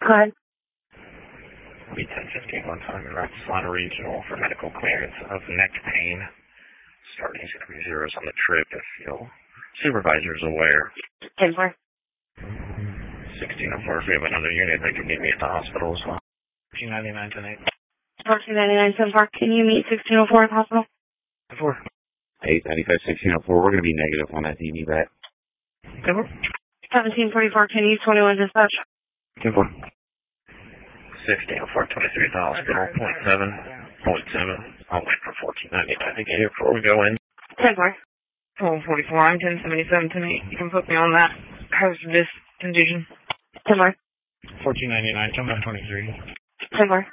Go ahead. B1015 one time in Solana Regional for medical clearance of neck pain. Starting 3 zeros on the trip if your supervisor is aware. 10-4. 1604 if we have another unit that can meet me at the hospital as well. 1499 tonight. 1499 10-4. Can you meet 1604 at the hospital? 4. 895 1604. We're going to be negative on that. Do you need that? 10-4. 1744. Can you 21 dispatch? 10-4. 1604 23 at the hospital. 0.7. I'll wait for 1499 to get here before we go in. 10-4. 1244. I'm 1077 tonight. You can put me on that hazardous condition. 10-4. 1499. Jump on 23. 10-4.